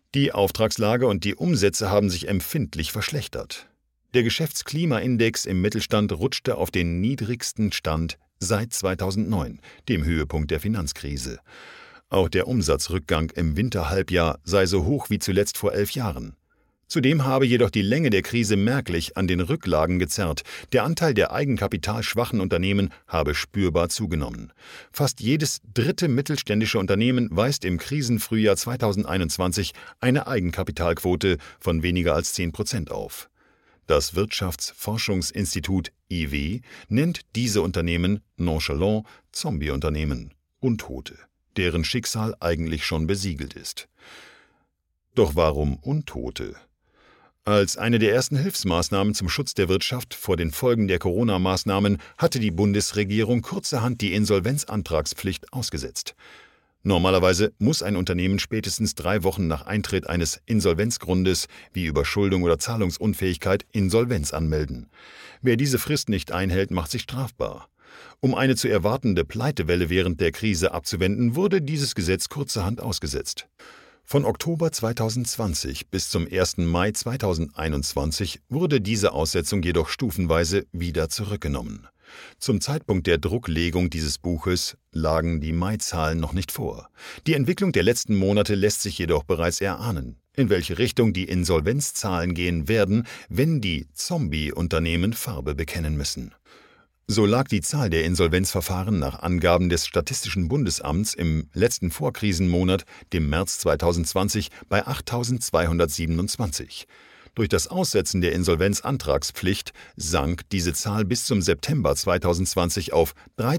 Die Auftragslage und die Umsätze haben sich empfindlich verschlechtert. Der Geschäftsklimaindex im Mittelstand rutschte auf den niedrigsten Stand seit 2009, dem Höhepunkt der Finanzkrise. Auch der Umsatzrückgang im Winterhalbjahr sei so hoch wie zuletzt vor 11 Jahren. Zudem habe jedoch die Länge der Krise merklich an den Rücklagen gezerrt. Der Anteil der eigenkapitalschwachen Unternehmen habe spürbar zugenommen. Fast jedes dritte mittelständische Unternehmen weist im Krisenfrühjahr 2021 eine Eigenkapitalquote von weniger als 10% auf. Das Wirtschaftsforschungsinstitut IW nennt diese Unternehmen nonchalant Zombie-Unternehmen, Untote, deren Schicksal eigentlich schon besiegelt ist. Doch warum Untote? Als eine der ersten Hilfsmaßnahmen zum Schutz der Wirtschaft vor den Folgen der Corona-Maßnahmen hatte die Bundesregierung kurzerhand die Insolvenzantragspflicht ausgesetzt. Normalerweise muss ein Unternehmen spätestens 3 Wochen nach Eintritt eines Insolvenzgrundes wie Überschuldung oder Zahlungsunfähigkeit Insolvenz anmelden. Wer diese Frist nicht einhält, macht sich strafbar. Um eine zu erwartende Pleitewelle während der Krise abzuwenden, wurde dieses Gesetz kurzerhand ausgesetzt. Von Oktober 2020 bis zum 1. Mai 2021 wurde diese Aussetzung jedoch stufenweise wieder zurückgenommen. Zum Zeitpunkt der Drucklegung dieses Buches lagen die Mai-Zahlen noch nicht vor. Die Entwicklung der letzten Monate lässt sich jedoch bereits erahnen, in welche Richtung die Insolvenzzahlen gehen werden, wenn die Zombie-Unternehmen Farbe bekennen müssen. So lag die Zahl der Insolvenzverfahren nach Angaben des Statistischen Bundesamts im letzten Vorkrisenmonat, dem März 2020, bei 8.227. Durch das Aussetzen der Insolvenzantragspflicht sank diese Zahl bis zum September 2020 auf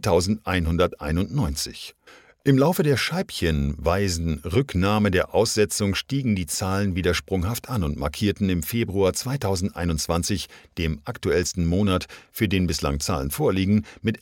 3.191. Im Laufe der scheibchenweisen Rücknahme der Aussetzung stiegen die Zahlen wieder sprunghaft an und markierten im Februar 2021, dem aktuellsten Monat, für den bislang Zahlen vorliegen, mit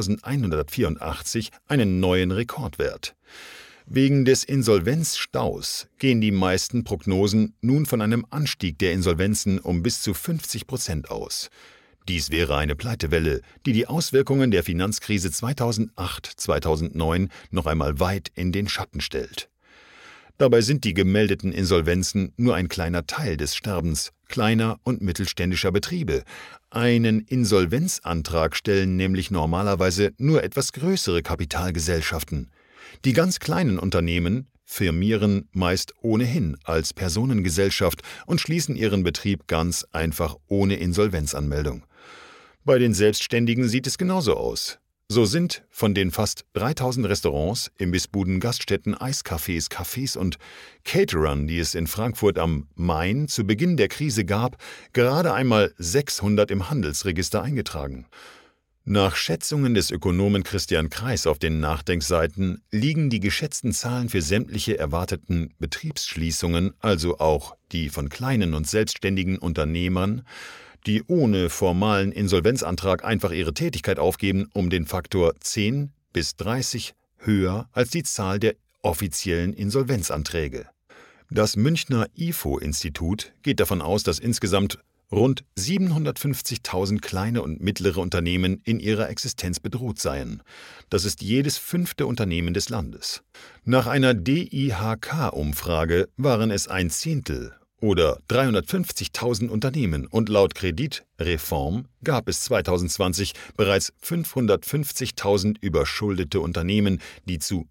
11.184 einen neuen Rekordwert. Wegen des Insolvenzstaus gehen die meisten Prognosen nun von einem Anstieg der Insolvenzen um bis zu 50% aus. Dies wäre eine Pleitewelle, die die Auswirkungen der Finanzkrise 2008/2009 noch einmal weit in den Schatten stellt. Dabei sind die gemeldeten Insolvenzen nur ein kleiner Teil des Sterbens kleiner und mittelständischer Betriebe. Einen Insolvenzantrag stellen nämlich normalerweise nur etwas größere Kapitalgesellschaften. Die ganz kleinen Unternehmen firmieren meist ohnehin als Personengesellschaft und schließen ihren Betrieb ganz einfach ohne Insolvenzanmeldung. Bei den Selbstständigen sieht es genauso aus. So sind von den fast 3.000 Restaurants, Imbissbuden, Gaststätten, Eiscafés, Cafés und Caterern, die es in Frankfurt am Main zu Beginn der Krise gab, gerade einmal 600 im Handelsregister eingetragen. Nach Schätzungen des Ökonomen Christian Kreis auf den Nachdenkseiten liegen die geschätzten Zahlen für sämtliche erwarteten Betriebsschließungen, also auch die von kleinen und selbstständigen Unternehmern, die ohne formalen Insolvenzantrag einfach ihre Tätigkeit aufgeben, um den Faktor 10 bis 30 höher als die Zahl der offiziellen Insolvenzanträge. Das Münchner IFO-Institut geht davon aus, dass insgesamt rund 750.000 kleine und mittlere Unternehmen in ihrer Existenz bedroht seien. Das ist jedes 5. Unternehmen des Landes. Nach einer DIHK-Umfrage waren es 1/10 oder 350.000 Unternehmen und laut Kreditreform gab es 2020 bereits 550.000 überschuldete Unternehmen, die zu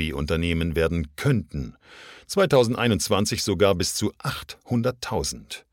Zombie-Unternehmen werden könnten. 2021 sogar bis zu 800.000.